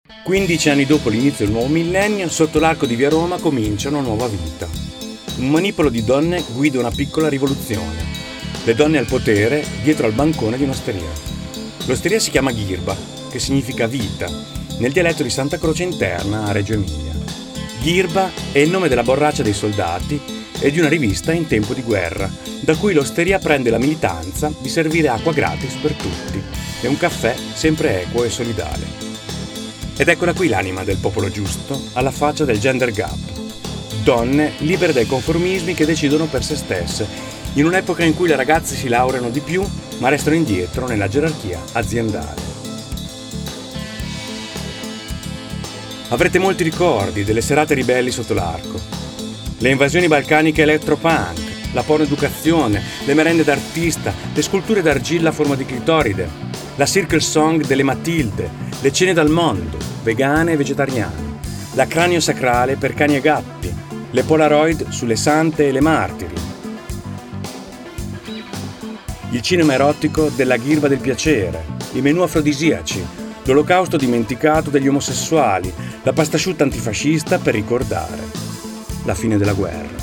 15 anni dopo l'inizio del nuovo millennio, sotto l'arco di via Roma comincia una nuova vita. Un manipolo di donne guida una piccola rivoluzione. Le donne al potere dietro al bancone di un'osteria. L'osteria si chiama Ghirba, che significa vita, nel dialetto di Santa Croce Interna a Reggio Emilia. Ghirba è il nome della borraccia dei soldati e di una rivista in tempo di guerra, da cui l'osteria prende la militanza di servire acqua gratis per tutti e un caffè sempre equo e solidale. Ed eccola qui l'anima del popolo giusto, alla faccia del gender gap. Donne libere dai conformismi che decidono per se stesse, in un'epoca in cui le ragazze si laureano di più, ma restano indietro nella gerarchia aziendale. Avrete molti ricordi delle serate ribelli sotto l'arco. Le invasioni balcaniche elettropunk, la pornoeducazione, le merende d'artista, le sculture d'argilla a forma di clitoride, la circle song delle Matilde, le cene dal mondo, vegane e vegetariane, la cranio sacrale per cani e gatti, le polaroid sulle sante e le martiri, il cinema erotico della Ghirba del piacere, i menù afrodisiaci, l'olocausto dimenticato degli omosessuali, la pastasciutta antifascista per ricordare la fine della guerra.